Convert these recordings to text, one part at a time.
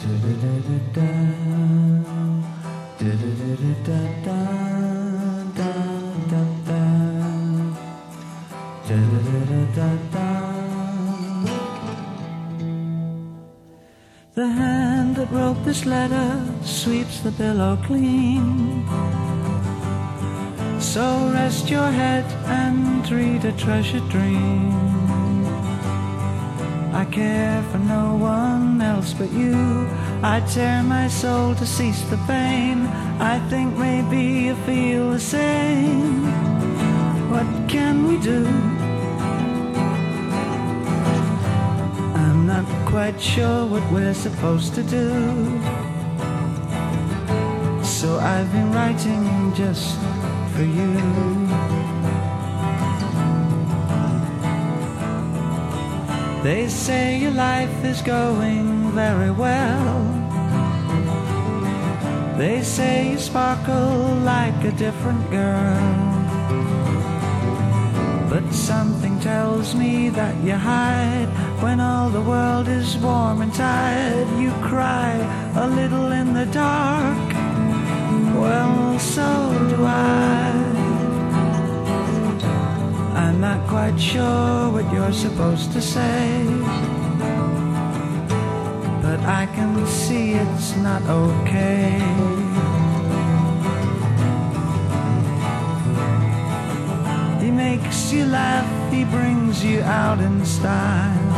The hand that wrote this letter sweeps the pillow clean. So rest your head and read a treasured dream. I care for no one else but you. I tear my soul to cease the pain. I think maybe you feel the same. What can we do? I'm not quite sure what we're supposed to do. So I've been writing just for you. They say your life is going very well. They say you sparkle like a different girl. But something tells me that you hide. When all the world is warm and tired, you cry a little in the dark. Well, so do I. I'm not quite sure what you're supposed to say, but I can see it's not okay. He makes you laugh, he brings you out in style.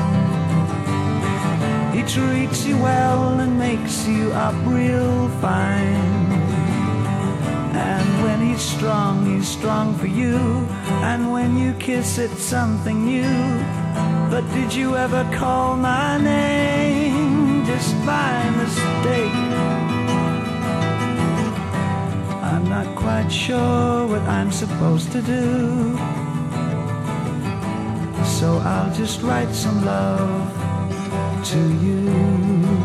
He treats you well and makes you up real fine. And when he's strong for you. And when you kiss, it's something new. But did you ever call my name just by mistake? I'm not quite sure what I'm supposed to do. So I'll just write some love to you.